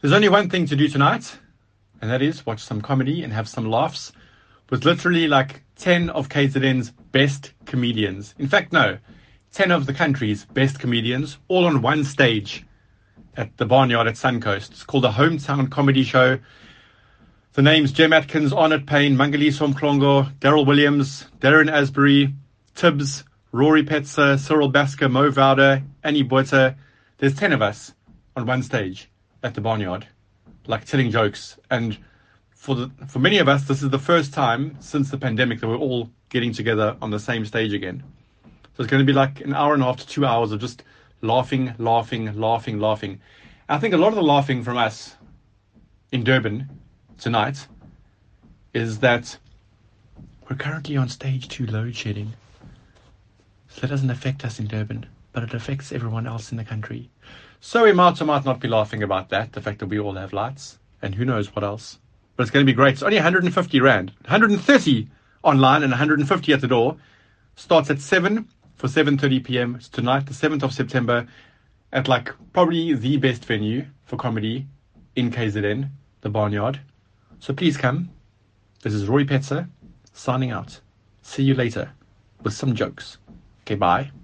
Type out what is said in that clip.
There's only one thing to do tonight, and that is watch some comedy and have some laughs with literally like 10 of KZN's best comedians. In fact, no, 10 of the country's best comedians, all on one stage at the Barnyard at Suncoast. It's called a Hometown Comedy Show. The names Jem Atkins, Arnott Payne, Mangaliso Mklongo, Daryl Williams, Darren Asbury, Tibbs, Rory Petzer, Cyril Basker, Mo Vowder, Annie Buerta. There's 10 of us on one stage at the Barnyard, like telling jokes. And for many of us, this is the first time since the pandemic that we're all getting together on the same stage again. So it's going to be like an hour and a half to 2 hours of just laughing. I think a lot of the laughing from us in Durban tonight is that we're currently on stage 2 load shedding. So that doesn't affect us in Durban, but it affects everyone else in the country. So we might or might not be laughing about that, the fact that we all have lights, and who knows what else. But it's going to be great. It's only 150 Rand. 130 online and 150 at the door. Starts at 7 for 7:30 p.m. It's tonight, the 7th of September, at like probably the best venue for comedy in KZN, the Barnyard. So please come. This is Rory Petzer signing out. See you later with some jokes. Okay, bye.